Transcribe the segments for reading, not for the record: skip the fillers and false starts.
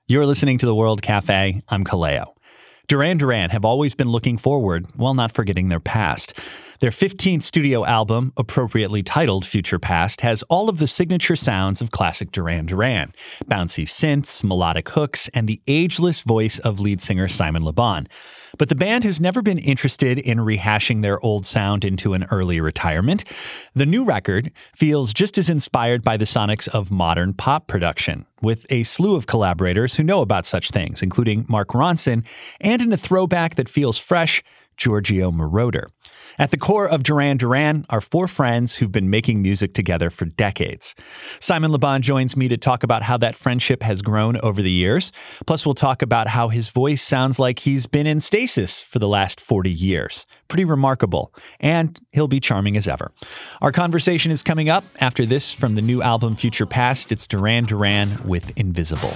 You're listening to The World Cafe. I'm Kaleo. Duran Duran have always been looking forward while not forgetting their past. Their 15th studio album, appropriately titled Future Past, has all of the signature sounds of classic Duran Duran. Bouncy synths, melodic hooks, and the ageless voice of lead singer Simon Le Bon. But the band has never been interested in rehashing their old sound into an early retirement. The new record feels just as inspired by the sonics of modern pop production, with a slew of collaborators who know about such things, including Mark Ronson, and in a throwback that feels fresh, Giorgio Moroder. At the core of Duran Duran are four friends who've been making music together for decades. Simon Le Bon joins me to talk about how that friendship has grown over the years. Plus, we'll talk about how his voice sounds like he's been in stasis for the last 40 years. Pretty remarkable. And he'll be charming as ever. Our conversation is coming up after this from the new album Future Past. It's Duran Duran with Invisible.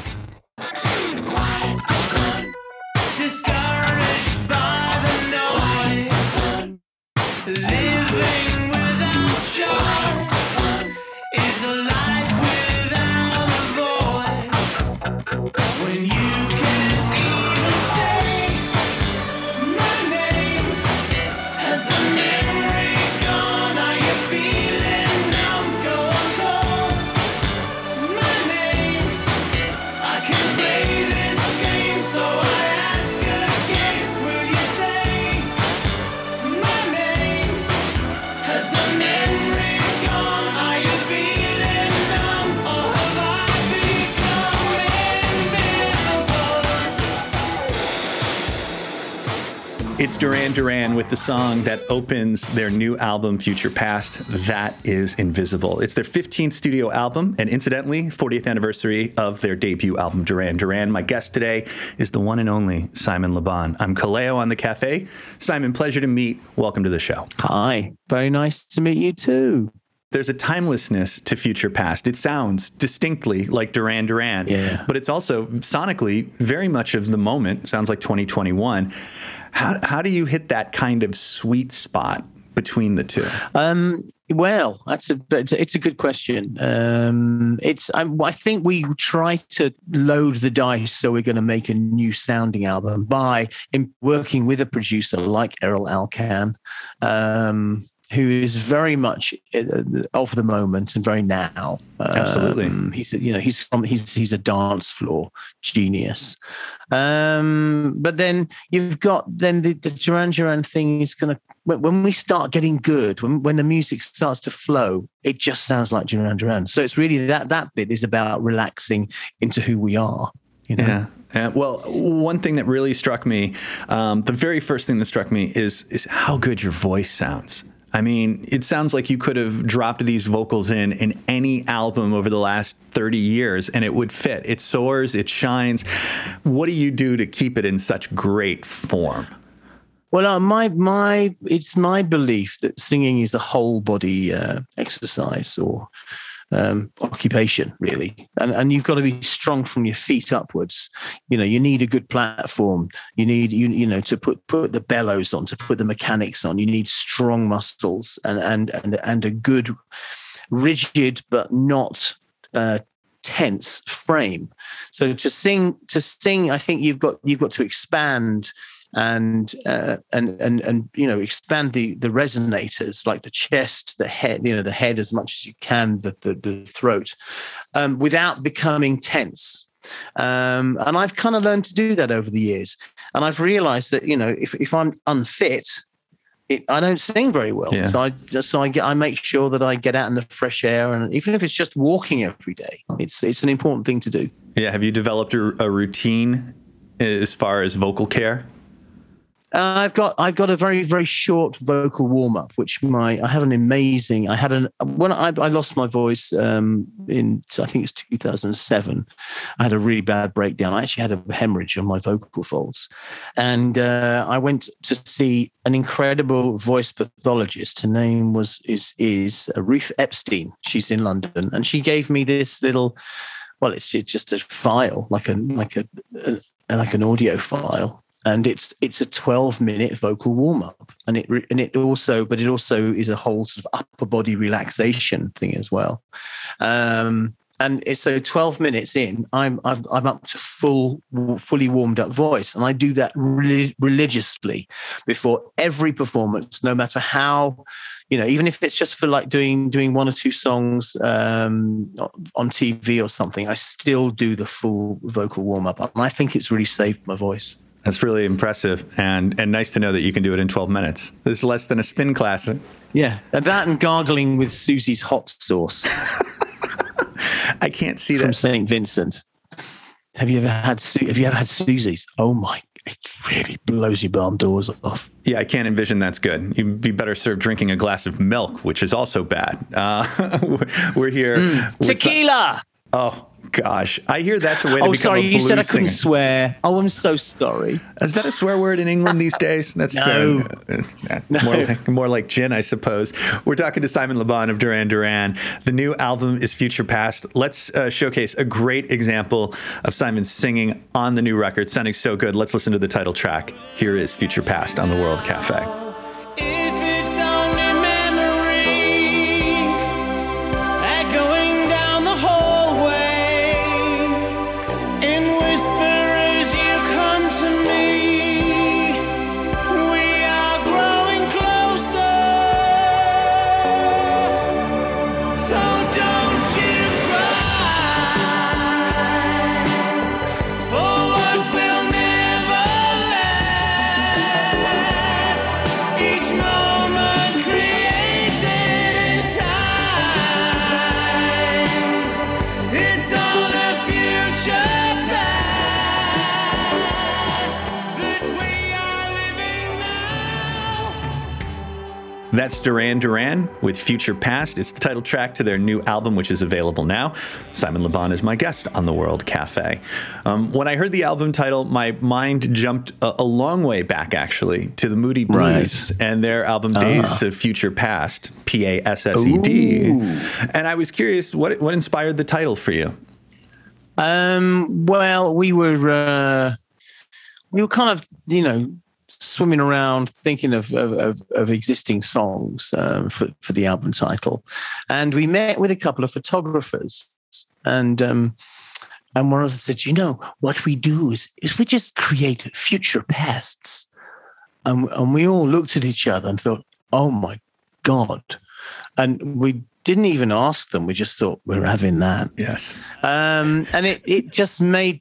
Living without choice is a life without a voice. When you can't even say my name, has the memory gone? Are you feeling numb? Go on, call my name. I can play this game, so I ask again. Will you say my name? Has the memory gone? Are you feeling numb? Or have I become invisible? It's Duran Duran with the song that opens their new album, Future Past. That is Invisible. It's their 15th studio album, and incidentally, 40th anniversary of their debut album, Duran Duran. My guest today is the one and only Simon Le Bon. I'm Kaleo on the Cafe. Simon, pleasure to meet. Welcome to the show. Hi. Very nice to meet you too. There's a timelessness to Future Past. It sounds distinctly like Duran Duran, but it's also sonically very much of the moment. It sounds like 2021. How do you hit that kind of sweet spot between the two? Well, it's a good question. I think we try to load the dice, so we're going to make a new sounding album by working with a producer like Errol Alkan, who is very much of the moment and very now. Absolutely, he's a dance floor genius. But then you've got the Duran Duran thing is going to, when we start getting good, when the music starts to flow, it just sounds like Duran Duran. So it's really that bit is about relaxing into who we are. You know? Yeah. Well, one thing that really struck me, the very first thing that struck me is how good your voice sounds. I mean, it sounds like you could have dropped these vocals in any album over the last 30 years and it would fit. It soars, it shines. What do you do to keep it in such great form? Well, it's my belief that singing is a whole body exercise or occupation, really, and you've got to be strong from your feet upwards. You know, you need a good platform. You need to put the bellows on, to put the mechanics on. You need strong muscles and a good, rigid but not tense frame. So to sing, I think you've got to expand and expand the resonators, like the chest, the head, the head as much as you can, the throat, without becoming tense. And I've kind of learned to do that over the years. And I've realized that, if I'm unfit, I don't sing very well. Yeah. So I make sure that I get out in the fresh air, and even if it's just walking every day, it's an important thing to do. Yeah. Have you developed a routine as far as vocal care? I've got a very, very short vocal warm up, which when I lost my voice in, I think it's 2007, I had a really bad breakdown. I actually had a hemorrhage on my vocal folds, and I went to see an incredible voice pathologist. Her name is Ruth Epstein. She's in London, and she gave me this little, well, it's just a file, like an audio file. And it's a 12-minute vocal warm-up, and it also is a whole sort of upper body relaxation thing as well. And And it's so 12 minutes in, I'm up to fully warmed up voice, and I do that religiously before every performance, no matter how, even if it's just for like doing one or two songs on TV or something, I still do the full vocal warm up, and I think it's really saved my voice. That's really impressive, and nice to know that you can do it in 12 minutes. This is less than a spin class. Yeah, that and gargling with Susie's hot sauce. I can't see from that. St. Vincent. Have you ever had Susie's? Oh my, it really blows your barn doors off. Yeah, I can't envision that's good. You'd be better served drinking a glass of milk, which is also bad. We're here. Tequila! Oh, gosh. I hear that's the way to become sorry, a blues you said I couldn't singer. swear. Oh, I'm so sorry. Is that a swear word in England these days? That's No. More like gin, I suppose. We're talking to Simon Le Bon of Duran Duran. The new album is Future Past. Let's showcase a great example of Simon singing on the new record, sounding so good. Let's listen to the title track. Here is Future Past on the World Cafe. If it's only memory echoing down the hallway in whisper as you come to me, we are growing closer. So don't you cry for what will never last. Each moment created in time. It's all a future past that we are living now. That's Duran Duran with Future Past. It's the title track to their new album, which is available now. Simon Le Bon is my guest on the World Cafe. When I heard the album title, my mind jumped a long way back, actually, to the Moody Blues and their album Days of Future Past, Passed. Ooh. And I was curious, what inspired the title for you? Well, we were kind of, swimming around thinking of existing songs for the album title, and we met with a couple of photographers, and one of them said, what we do is we just create future pasts, and we all looked at each other and thought, oh my God, and we didn't even ask them. We just thought we're having that. Yes. And it just made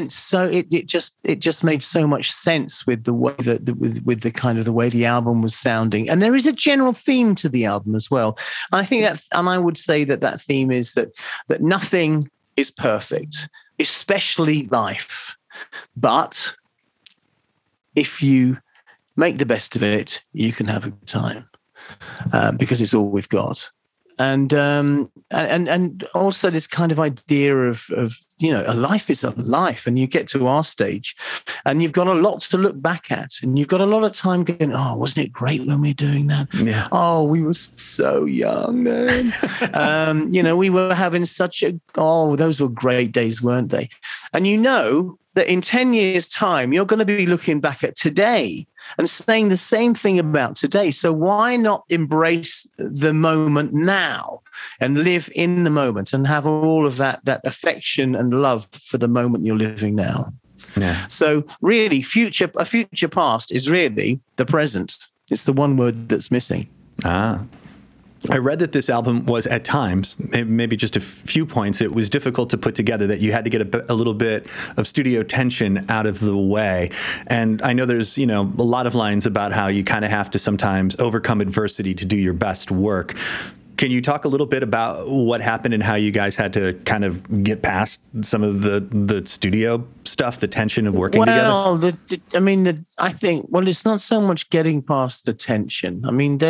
so much sense with the way that with the kind of the way the album was sounding. And there is a general theme to the album as well. And I think I would say that theme is that nothing is perfect, especially life. But if you make the best of it, you can have a good time because it's all we've got. And also this kind of idea of a life is a life, and you get to our stage and you've got a lot to look back at, and you've got a lot of time going, oh, wasn't it great when we were doing that? Yeah. Oh, we were so young then. We were having those were great days, weren't they? And that in 10 years' time, you're going to be looking back at today and saying the same thing about today. So why not embrace the moment now and live in the moment and have all of that affection and love for the moment you're living now? Yeah. So really, a future past is really the present. It's the one word that's missing. I read that this album was at times, maybe just a few points, it was difficult to put together, that you had to get a little bit of studio tension out of the way. And I know there's, a lot of lines about how you kind of have to sometimes overcome adversity to do your best work. Can you talk a little bit about what happened and how you guys had to kind of get past some of the studio stuff, the tension of working together? I think, it's not so much getting past the tension. I mean,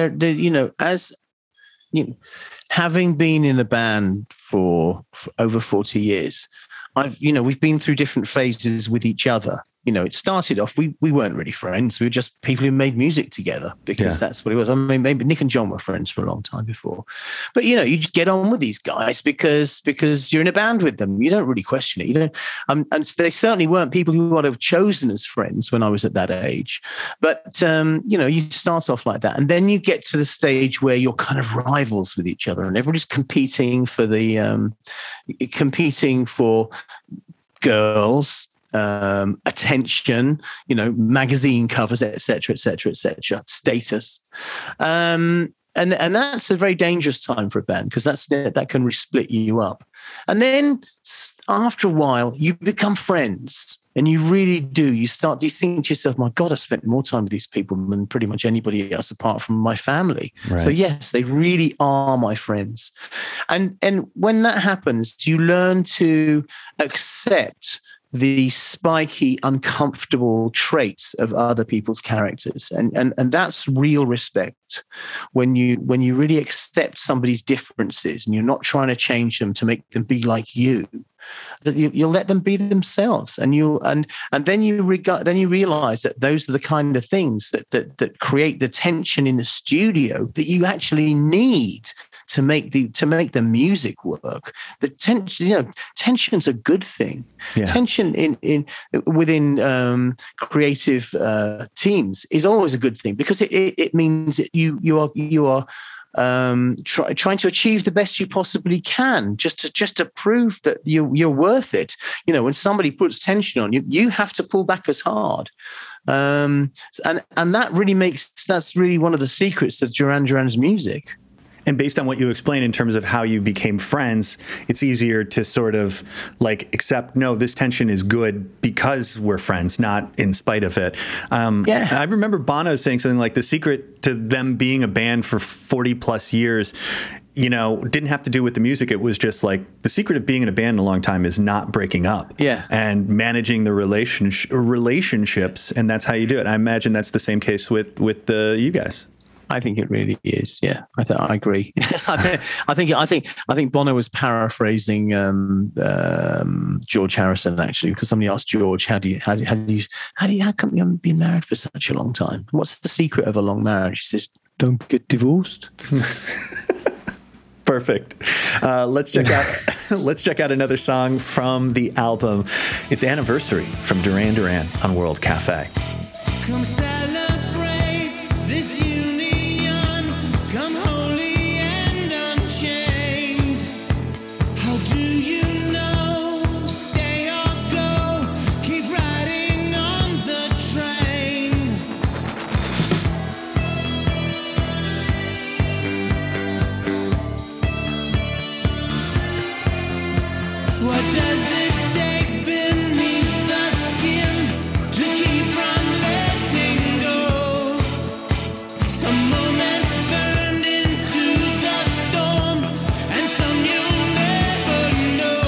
having been in a band for over 40 years, we've been through different phases with each other. it started off, we weren't really friends. We were just people who made music together because that's what it was. I mean, maybe Nick and John were friends for a long time before. But, you just get on with these guys because you're in a band with them. You don't really question it. And they certainly weren't people who I'd have chosen as friends when I was at that age. But, you start off like that. And then you get to the stage where you're kind of rivals with each other and everybody's competing for girls, attention, magazine covers, etc., status. And that's a very dangerous time for a band because that can split you up. And then after a while, you become friends. And you really do. You think to yourself, my God, I spent more time with these people than pretty much anybody else apart from my family. Right. So yes, they really are my friends. And when that happens, you learn to accept the spiky, uncomfortable traits of other people's characters. And that's real respect. When you really accept somebody's differences and you're not trying to change them to make them be like you, that you'll let them be themselves, and then you realize that those are the kind of things that create the tension in the studio that you actually need to make the music work. The tension's a good thing. Yeah. Tension within creative teams is always a good thing because it means that you are trying to achieve the best you possibly can, just to prove that you're worth it. When somebody puts tension on you, you have to pull back as hard. And that's really one of the secrets of Duran Duran's music. And based on what you explained in terms of how you became friends, it's easier to sort of accept, no, this tension is good because we're friends, not in spite of it. I remember Bono saying something like the secret to them being a band for 40 plus years, didn't have to do with the music. It was just the secret of being in a band a long time is not breaking up and managing the relationships. And that's how you do it. I imagine that's the same case with you guys. I think it really is. Yeah, I agree. I think Bono was paraphrasing George Harrison actually, because somebody asked George, how come you haven't been married for such a long time? What's the secret of a long marriage? He says, don't get divorced. Perfect. Let's check out another song from the album. It's Anniversary from Duran Duran on World Cafe. Come celebrate this union. Come holy and unchained. How do you know? Stay or go. Keep riding on the train. What does it take beneath the skin to keep from letting go? Some moments burned into the storm, and some you'll never know.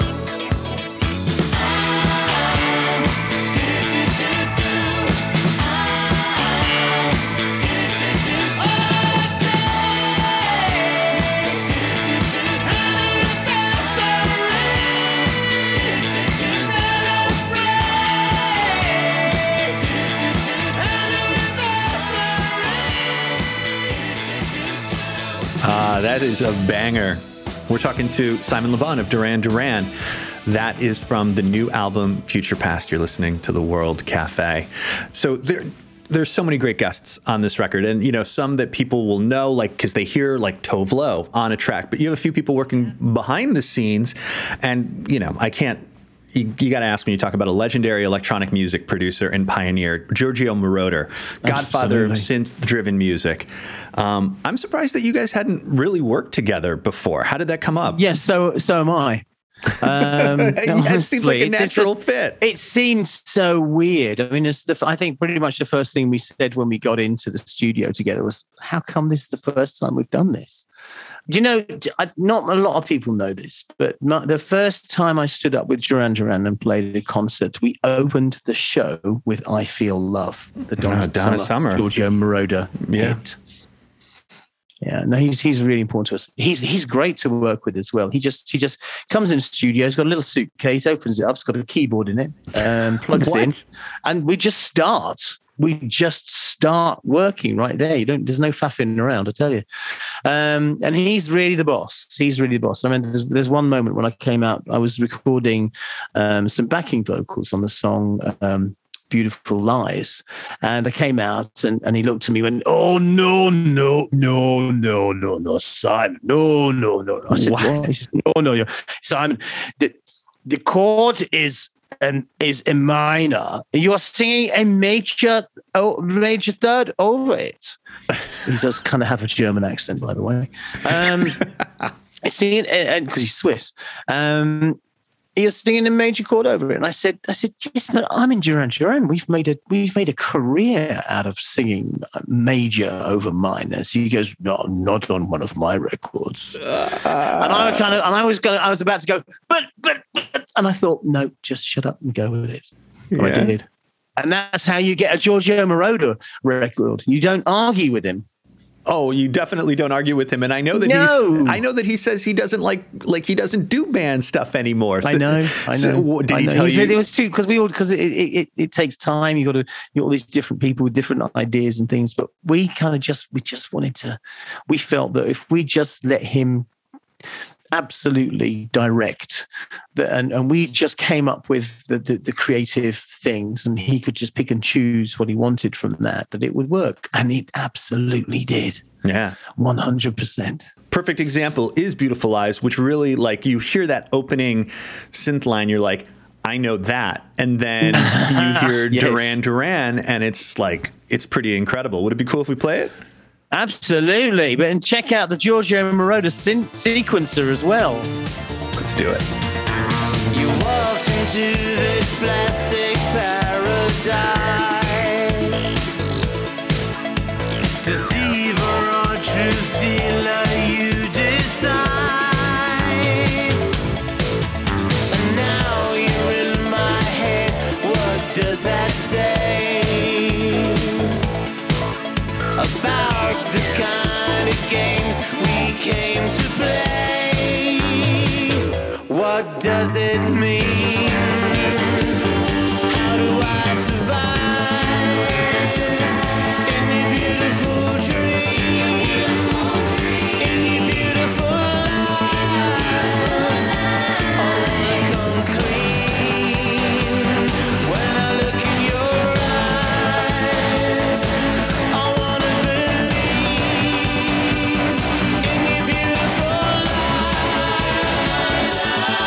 That is a banger. We're talking to Simon Le Bon of Duran Duran. That is from the new album, Future Past. You're listening to The World Cafe. So there's so many great guests on this record. And, some that people will know, because they hear Tove Lo on a track. But you have a few people working behind the scenes. And, I can't, you got to ask when you talk about a legendary electronic music producer and pioneer, Giorgio Moroder, godfather of synth-driven music. I'm surprised that you guys hadn't really worked together before. How did that come up? Yes, so am I. It seems like a natural fit. It seemed so weird. I mean, I think pretty much the first thing we said when we got into the studio together was, how come this is the first time we've done this? Not a lot of people know this, but the first time I stood up with Duran Duran and played a concert, we opened the show with I Feel Love, the Donna Summer, Giorgio Moroder hit. Yeah, no, he's really important to us. He's great to work with as well. He just comes in the studio. He's got a little suitcase, opens it up. It's got a keyboard in it, plugs in, and we just start. We just start working right there. There's no faffing around, I tell you. And he's really the boss. He's really the boss. I mean, there's one moment when I came out. I was recording some backing vocals on the song. Beautiful Lies, and I came out and he looked at me and went, "Oh no, Simon, no." I said, "What?" He said, no, Simon, the chord is a minor. You are singing a major third over it." He does kind of have a German accent, by the way. Singing, and because he's Swiss. He was singing a major chord over it, and I said, yes, but I'm in Duran Duran. We've made a career out of singing major over minor. So he goes, "No, not on one of my records." And I was about to go, but, and I thought, no, just shut up and go with it. Yeah. I did, and that's how you get a Giorgio Moroder record. You don't argue with him. Oh, you definitely don't argue with him, and I know that I know that he says he doesn't like he doesn't do band stuff anymore. So, I know. So, did he tell you? Said it was too, because it takes time. You got to all these different people with different ideas and things. But we kind of we just wanted to. We felt that if we just let him absolutely direct and we just came up with the creative things, and he could just pick and choose what he wanted from that it would work, and it absolutely did. 100%. Perfect example is Beautiful Lies, which really, like, you hear that opening synth line, you're like, I know that, and then you hear yes. Duran Duran, and it's like, it's pretty incredible. Would it be cool if we play it? Absolutely, and check out the Giorgio Moroder sequencer as well. Let's do it. You walked into this plastic paradise, deceiver or truth dealer, you decide. And now you're in my head. What does that say about the kind of games we came to play? What does it mean? How do I survive in your beautiful dream? In your beautiful life, I wanna come clean when I look in your eyes. I wanna believe in your beautiful lies.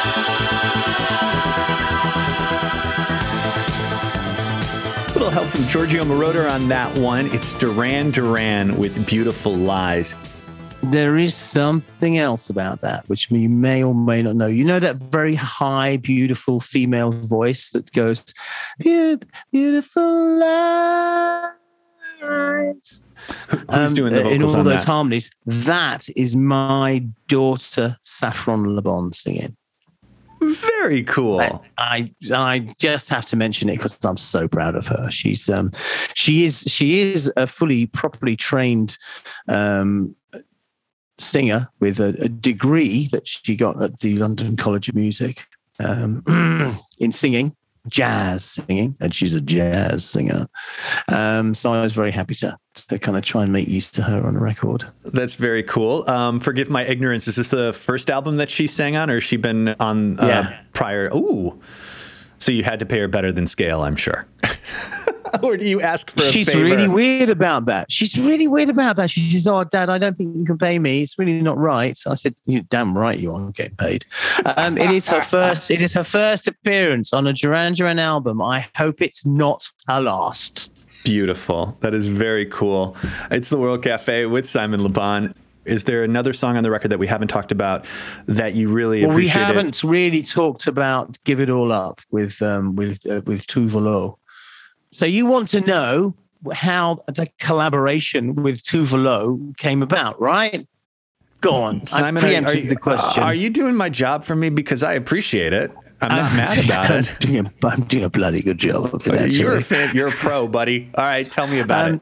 A little help from Giorgio Moroder on that one. It's Duran Duran with Beautiful Lies. There is something else about that, which you may or may not know. You know that very high, beautiful female voice that goes, beautiful lies. Who's doing the vocals in all on those that? harmonies? That is my daughter, Saffron Le Bon, singing. Very cool. I just have to mention it because I'm so proud of her. She is a properly trained singer with a degree that she got at the London College of Music in singing, jazz singing, and she's a jazz singer. So I was very happy to kind of try and make use to her on a record. That's very cool. Forgive my ignorance. Is this the first album that she sang on, or has she been on prior? Ooh. So you had to pay her better than scale, I'm sure. Or do you ask for a favor? She's really weird about that. She says, "Oh, Dad, I don't think you can pay me. It's really not right." So I said, "You're damn right you aren't getting paid." It is her first appearance on a Duran Duran album. I hope it's not her last. Beautiful. That is very cool. It's the World Cafe with Simon Le Bon. Is there another song on the record that we haven't talked about that you really appreciate? We haven't really talked about "Give It All Up" with Tove Lo. So you want to know how the collaboration with Tove Lo came about, right? Go on. Simon, I preempted the question. Are you doing my job for me? Because I appreciate it. I'm not mad about it. I'm doing a bloody good job of it, actually. You're a pro, buddy. All right, tell me about it.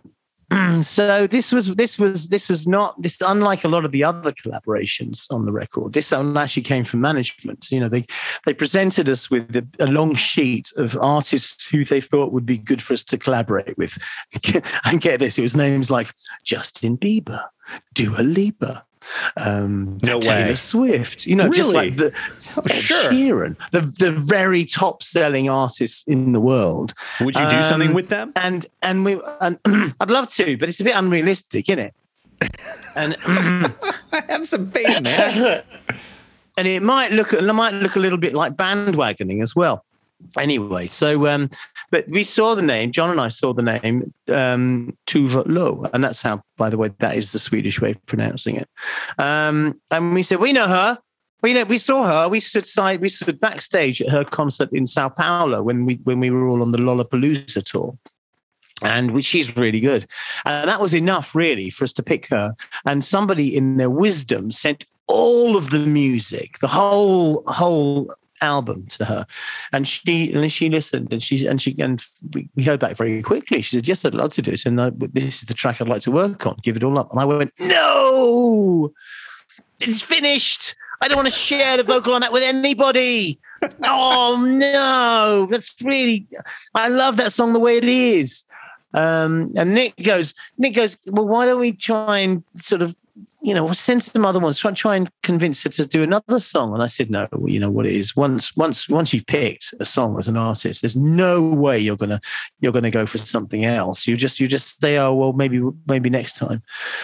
So this was not this, unlike a lot of the other collaborations on the record. This one actually came from management. You know, they presented us with a long sheet of artists who they thought would be good for us to collaborate with. And get this, it was names like Justin Bieber, Dua Lipa, Taylor Swift, you know, Really? just like the Ed sure. Sheeran, the very top selling artists in the world. Would you do something with them? And I'd love to, but it's a bit unrealistic, isn't it? And I have some faith, man. and it might look a little bit like bandwagoning as well. Anyway, so but we saw the name. John and I saw the name Tuva Lo, and that's how, by the way, that is the Swedish way of pronouncing it. And we said, we know her. We saw her. We stood backstage at her concert in Sao Paulo when we were all on the Lollapalooza tour. And she's really good. And that was enough, really, for us to pick her. And somebody in their wisdom sent all of the music, the whole album to her. And she listened, and we heard back very quickly. She said, yes, I'd love to do it. And this is the track I'd like to work on. Give it all up. And I went, no, it's finished. I don't want to share the vocal on that with anybody. Oh, no, I love that song the way it is. And Nick goes, well, why don't we try and sort of, you know, send some other ones, try and convince her to do another song. And I said, no, well, you know what it is. Once you've picked a song as an artist, there's no way you're gonna go for something else. You just say, oh, well, maybe next time.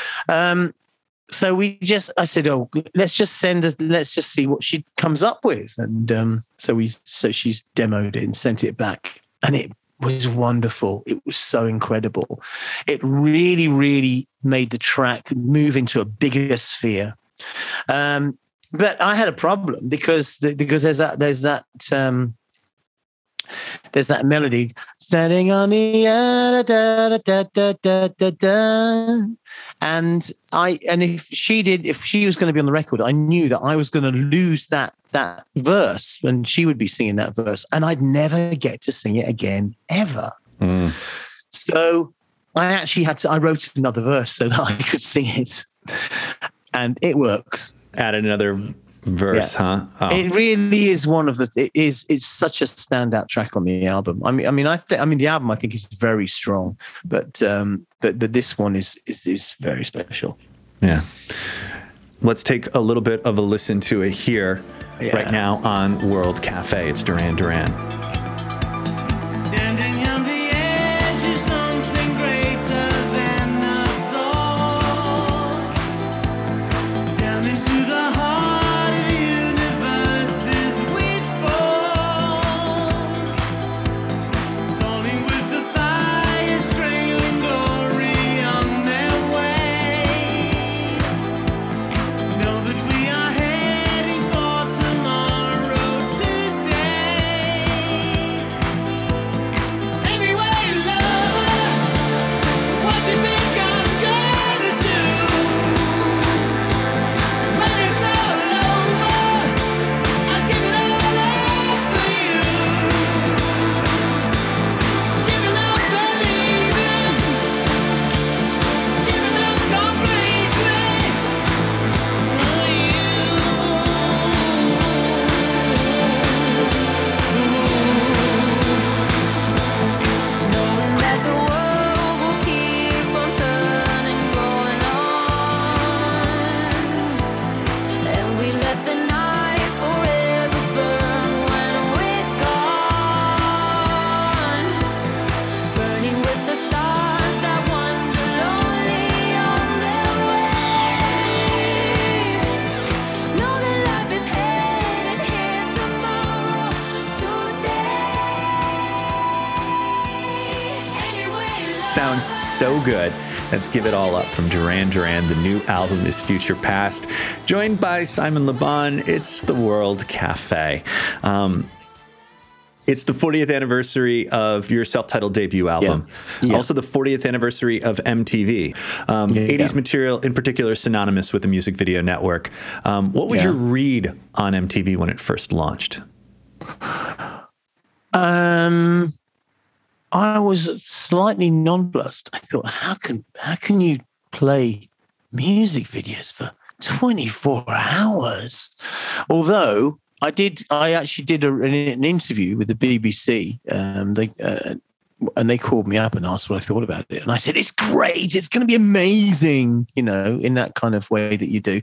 So I said, oh, let's just see what she comes up with. And so she's demoed it and sent it back, and it was wonderful. It was so incredible. It really, really made the track move into a bigger sphere. But I had a problem because there's that melody, standing on the da, da, da, da, da, da, da. And if she was going to be on the record, I knew that I was going to lose that verse when she would be singing that verse, and I'd never get to sing it again ever. So I wrote another verse so that I could sing it, and it works. Added another verse, huh? Oh. It really is it's such a standout track on the album. I mean, the album I think is very strong, but this one is very special. Yeah. Let's take a little bit of a listen to it here right now on World Cafe. It's Duran Duran. Standing on the edge of something greater than us all. Down into the heart of universes we fall. Falling with the fires, trailing glory on their way. Know that we are heading for tomorrow today. Anyway, lover, what you think I'm gonna do when it's all over? I'll give it all up for you. Giving up believing, giving up completely for you. Knowing that the world will keep on turning, going on, and we let the night forever burn when we're gone, burning with the stars that wander lonely on their way. Know that life is headed here tomorrow, today. Anyway, Sounds so good. Let's give it all up from Duran Duran. The new album is Future Past. Joined by Simon Le Bon, it's the World Cafe. It's the 40th anniversary of your self-titled debut album. Yeah. Also the 40th anniversary of MTV. 80s material in particular is synonymous with the Music Video Network. What was your read on MTV when it first launched? I was slightly nonplussed. I thought, how can you play music videos for 24 hours? Although I actually did an interview with the BBC. They called me up and asked what I thought about it. And I said, it's great. It's going to be amazing, you know, in that kind of way that you do.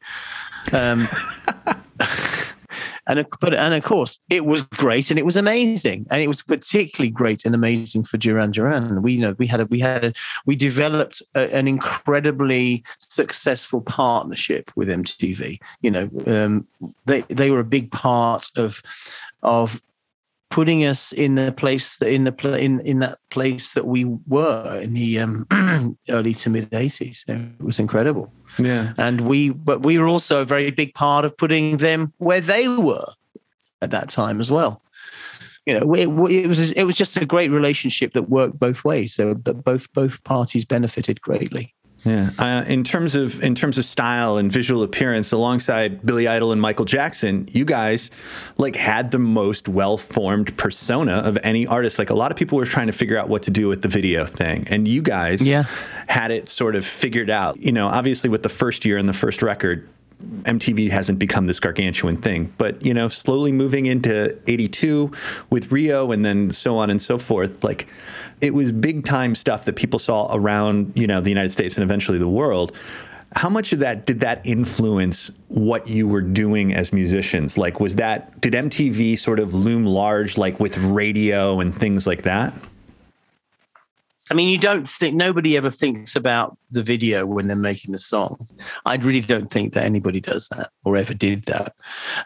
And of course, it was great and it was amazing, and it was particularly great and amazing for Duran Duran. We developed an incredibly successful partnership with MTV. You know, they were a big part of putting us in that place that we were in the early to mid 80s. It was incredible. Yeah. But we were also a very big part of putting them where they were at that time as well. You know, it was just a great relationship that worked both ways. So that both parties benefited greatly. Yeah. In terms of style and visual appearance, alongside Billy Idol and Michael Jackson, you guys like had the most well-formed persona of any artist. Like, a lot of people were trying to figure out what to do with the video thing, and you guys had it sort of figured out. You know, obviously with the first year and the first record, MTV hasn't become this gargantuan thing, but, you know, slowly moving into 82 with Rio and then so on and so forth, like, it was big time stuff that people saw around, you know, the United States and eventually the world. How much of that did that influence what you were doing as musicians? Like, did MTV sort of loom large, like with radio and things like that? I mean, nobody ever thinks about the video when they're making the song. I really don't think that anybody does that or ever did that.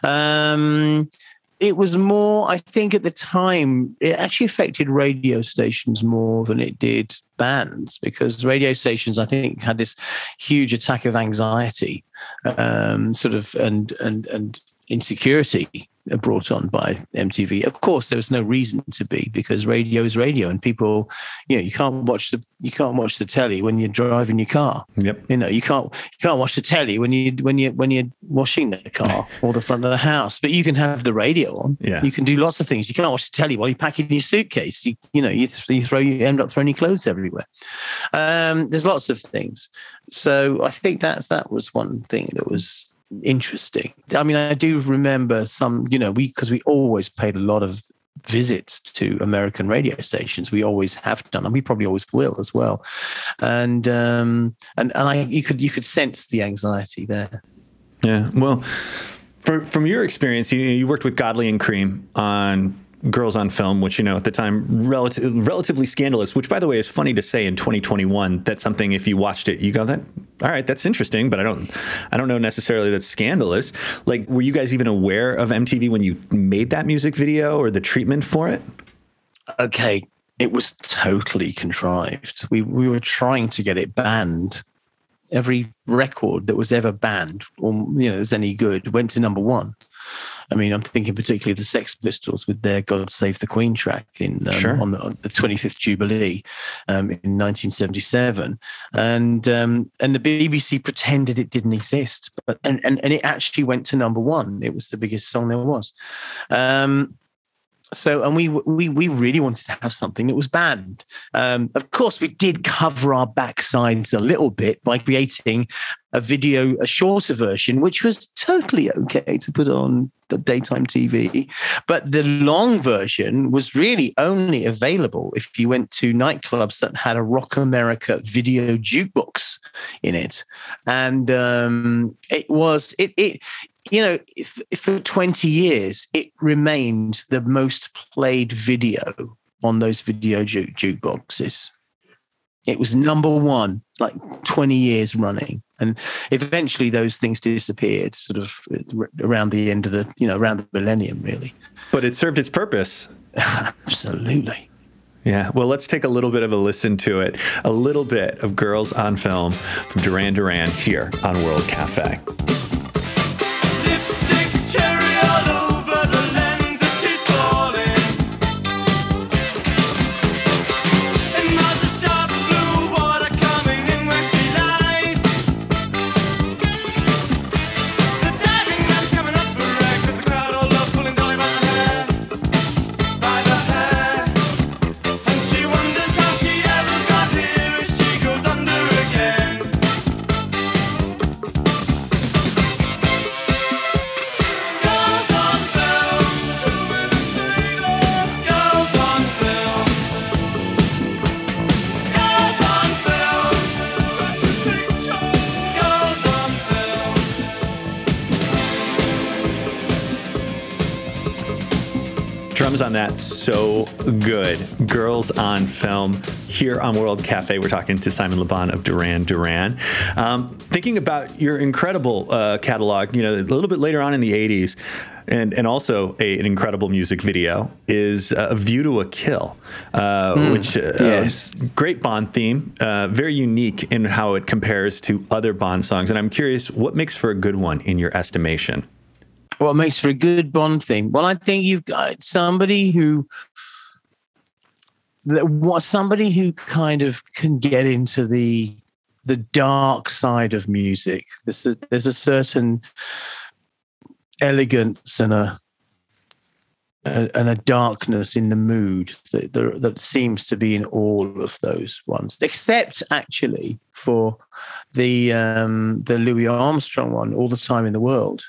It was more, I think at the time, it actually affected radio stations more than it did bands, because radio stations, I think, had this huge attack of anxiety, and insecurity brought on by MTV. Of course, there was no reason to be, because radio is radio, and people, you know, you can't watch the telly when you're driving your car. Yep. You know, you can't watch the telly when you're washing the car or the front of the house, but you can have the radio on. Yeah. You can do lots of things. You can't watch the telly while you're packing your suitcase. You end up throwing your clothes everywhere. There's lots of things. So I think that was one thing that was interesting. I mean, I do remember some, you know, because we always paid a lot of visits to American radio stations. We always have done, and we probably always will as well. And you could sense the anxiety there. Yeah. Well, from your experience, you worked with Godley and Cream on Girls on Film, which, you know, at the time, relatively scandalous, which, by the way, is funny to say in 2021. That's something, if you watched it, you go, all right, that's interesting, but I don't know necessarily that's scandalous. Like, were you guys even aware of MTV when you made that music video or the treatment for it? Okay, it was totally contrived. We were trying to get it banned. Every record that was ever banned, or, you know, was any good, went to number one. I mean, I'm thinking particularly of the Sex Pistols with their "God Save the Queen" track on the 25th Jubilee in 1977, and the BBC pretended it didn't exist, but and it actually went to number one. It was the biggest song there was. So we really wanted to have something that was banned. Of course, we did cover our backsides a little bit by creating a shorter version, which was totally okay to put on the daytime TV. But the long version was really only available if you went to nightclubs that had a Rock America video jukebox in it. And you know, if for 20 years, it remained the most played video on those video jukeboxes. It was number one, like 20 years running. And eventually those things disappeared sort of around the end of around the millennium, really. But it served its purpose. Absolutely. Yeah. Well, let's take a little bit of a listen to it. A little bit of Girls on Film from Duran Duran here on World Cafe. Cherry all over the lens as she's falling, and there's a sharp blue water coming in where she lies. The diving man's coming up for her, 'cause the crowd all love pulling Dolly by the hair, and she wonders drums on that, so good. Girls on Film. Here on World Cafe, we're talking to Simon Le Bon of Duran Duran. Thinking about your incredible catalog, a little bit later on in the 80s, and also an incredible music video is A View to a Kill, which yes. Great Bond theme, very unique in how it compares to other Bond songs. And I'm curious, what makes for a good one in your estimation? What makes for a good Bond theme? Well, I think you've got somebody who kind of can get into the dark side of music. There's a certain elegance and a darkness in the mood that seems to be in all of those ones, except actually for the Louis Armstrong one, All the Time in the World,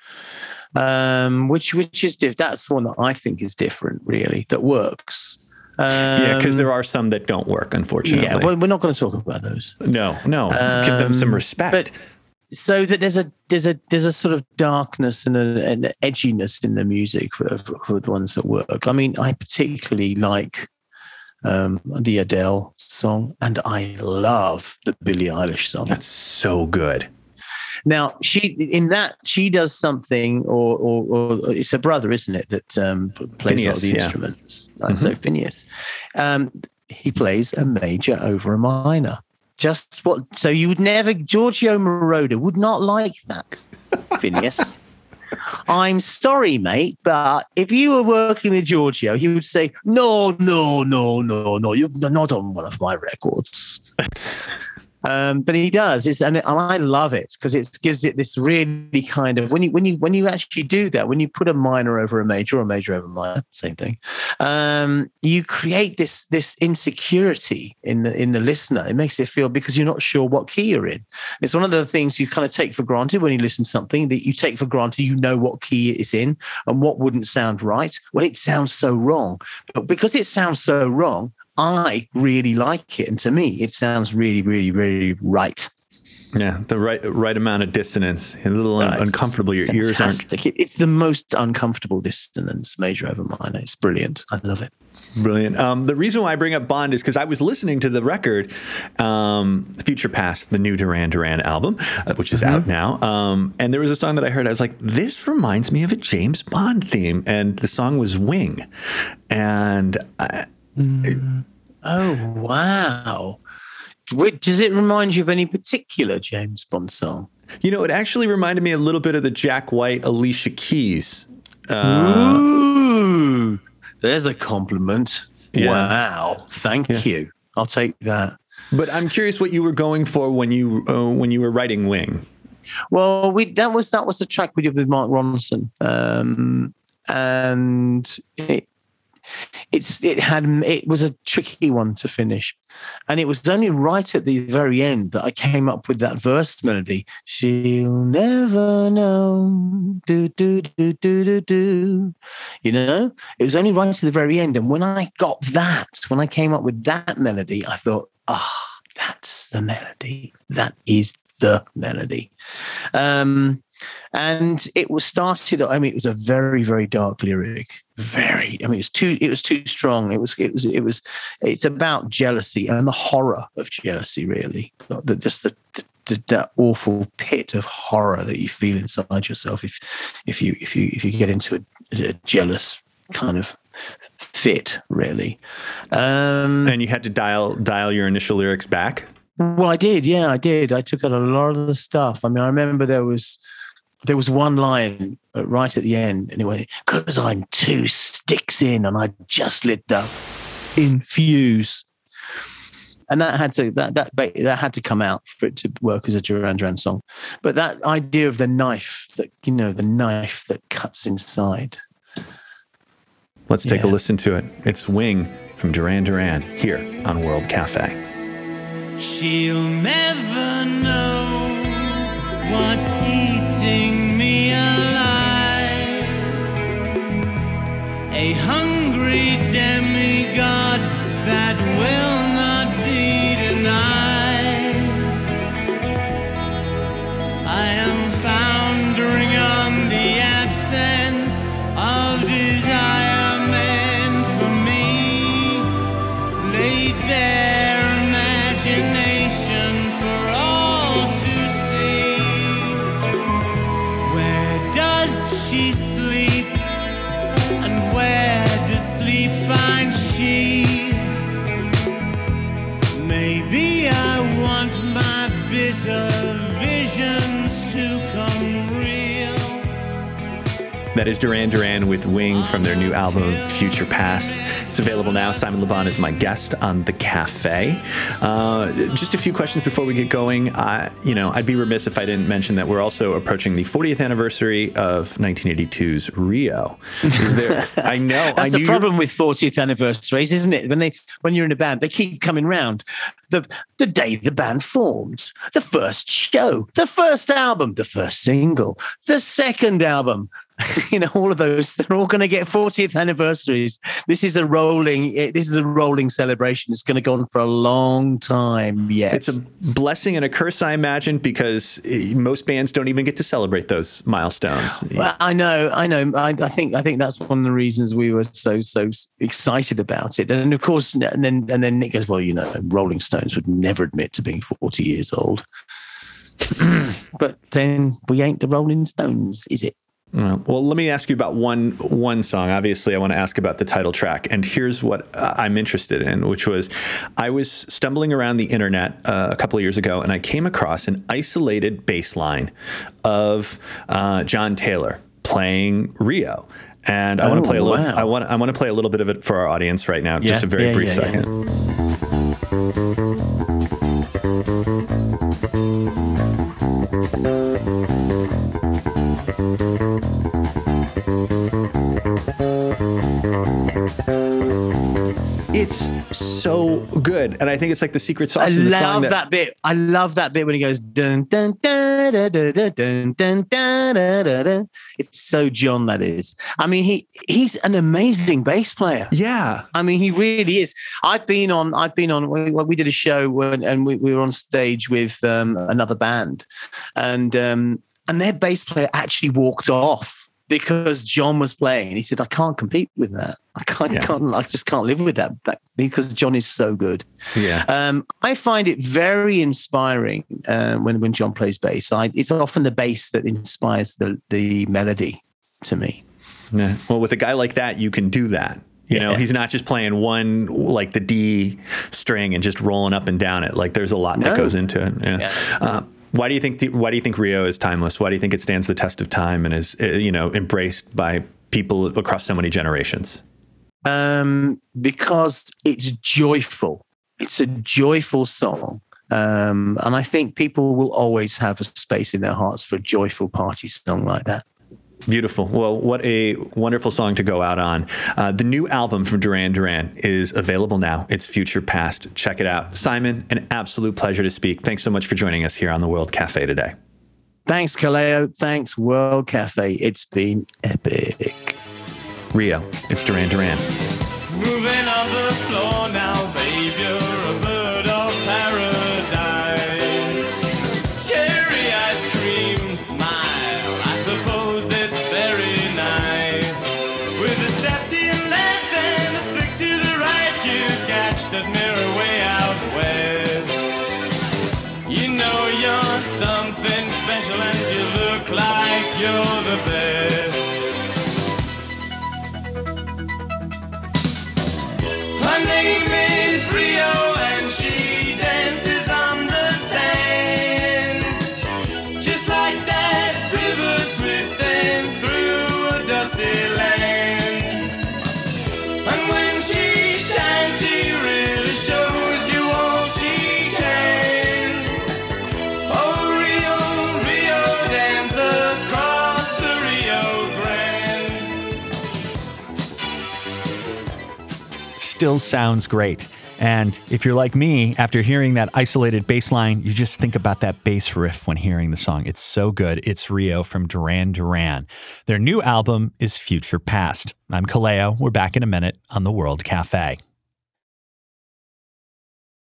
which is that's the one that I think is different, really, that works. Because there are some that don't work, unfortunately. Yeah, well, we're not going to talk about those. No, give them some respect. But so that there's a sort of darkness and an edginess in the music for the ones that work. I mean, I particularly like the Adele song, and I love the Billie Eilish song. That's so good. Now she does something, or it's a brother, isn't it, that plays a lot of the instruments. So Phineas, he plays a major over a minor. So you would never, Giorgio Moroder would not like that, Phineas. I'm sorry, mate, but if you were working with Giorgio, he would say, no, you're not on one of my records. But he does, and I love it because it gives it this really kind of when you actually do that, when you put a minor over a major or a major over a minor, same thing, you create this insecurity in the listener. It makes it feel, because you're not sure what key you're in. It's one of the things you kind of take for granted when you listen to something, that you take for granted you know what key it is in and what wouldn't sound right. Well, it sounds so wrong, but because it sounds so wrong, I really like it, and to me, it sounds really, really, really right. Yeah, the right amount of dissonance, a little uncomfortable. Your ears aren't. It's the most uncomfortable dissonance, major over minor. It's brilliant. I love it. Brilliant. The reason why I bring up Bond is because I was listening to the record, Future Past, the new Duran Duran album, which is out now. And there was a song that I heard. I was like, this reminds me of a James Bond theme. And the song was Wing. And oh, wow. Does it remind you of any particular James Bond song? It actually reminded me a little bit of the Jack White, Alicia Keys. Ooh, there's a compliment. Yeah. Wow. Thank you. I'll take that. But I'm curious what you were going for when you were writing Wing. Well, that was the track we did with Mark Ronson. And it was a tricky one to finish, and it was only right at the very end that I came up with that verse melody. She'll never know, do do do do do do. It was only right at the very end, and when I came up with that melody, I thought, that's the melody. That is the melody. And it was started. It was a very, very dark lyric. It was too strong. It's about jealousy and the horror of jealousy, really. That awful pit of horror that you feel inside yourself if you get into a jealous kind of fit, really. And you had to dial your initial lyrics back? Well, I did. Yeah, I did. I took out a lot of the stuff. I mean, I remember there was one line right at the end, and it went, "'Cause I'm 2 sticks in and I just lit the infuse." And that had to come out for it to work as a Duran Duran song. But that idea of the knife that cuts inside. Let's take a listen to it. It's Wing from Duran Duran here on World Cafe. She'll never know what's eating me alive. A hungry demigod that will not be denied. I am foundering on the absence of desire. lead their imagination for all to see. Where does she sleep? And where does sleep find she? Maybe I want my bitter visions to come real. That is Duran Duran with Wing from their new album, Future Past. It's available now. Simon Le Bon is my guest on The Cafe. Just a few questions before we get going. I'd be remiss if I didn't mention that we're also approaching the 40th anniversary of 1982's Rio. Is there? I know. That's the problem with 40th anniversaries, isn't it? When you're in a band, they keep coming round. The day the band formed, the first show, the first album, the first single, the second album. All of those, they're all going to get 40th anniversaries. This is a rolling celebration. It's going to go on for a long time yet. It's a blessing and a curse, I imagine, because most bands don't even get to celebrate those milestones. Well, I know. I think that's one of the reasons we were so excited about it. And of course, and then Nick goes, well, Rolling Stones would never admit to being 40 years old. But then we ain't the Rolling Stones, is it? Well, let me ask you about one song. Obviously, I want to ask about the title track. And here's what I'm interested in, which was I was stumbling around the internet a couple of years ago, and I came across an isolated bass line of John Taylor playing Rio. And I want to play a little. Wow. I want to play a little bit of it for our audience right now. Just a very brief second. It's so good, and I think it's like the secret sauce. I love that bit. I love that bit when he goes dun dun dun dun dun dun dun dun dun dun. It's so John, that is. I mean, he's an amazing bass player. Yeah, I mean, he really is. I've been on. We did a show and we were on stage with another band, and their bass player actually walked off because John was playing. He said, I can't compete with that. I just can't live with that because John is so good. Yeah. I find it very inspiring when John plays bass. It's often the bass that inspires the melody to me. Yeah. Well, with a guy like that, you can do that. He's not just playing one, like the D string and just rolling up and down it. Like there's a lot that goes into it. Yeah. Why do you think Rio is timeless? Why do you think it stands the test of time and is embraced by people across so many generations? Because it's joyful. It's a joyful song. And I think people will always have a space in their hearts for a joyful party song like that. Beautiful. Well, what a wonderful song to go out on. The new album from Duran Duran is available now. It's Future Past. Check it out. Simon, an absolute pleasure to speak. Thanks so much for joining us here on the World Cafe today. Thanks, Kaleo. Thanks, World Cafe. It's been epic. Rio, it's Duran Duran. Moving on the floor now, babe, you're a bird of paradise. Cherry ice cream smile, I suppose it's very nice. With a step to your left and a flick to the right, you catch that mirror way out west. You know you're something special and you look like you're the best. Her name is Rio and she dances on the sand, just like that river twisting through a dusty land. And when she shines, she really shows you all she can. Oh, Rio, Rio, dance across the Rio Grande. Still sounds great. And if you're like me, after hearing that isolated bass line, you just think about that bass riff when hearing the song. It's so good. It's Rio from Duran Duran. Their new album is Future Past. I'm Kaleo. We're back in a minute on the World Cafe.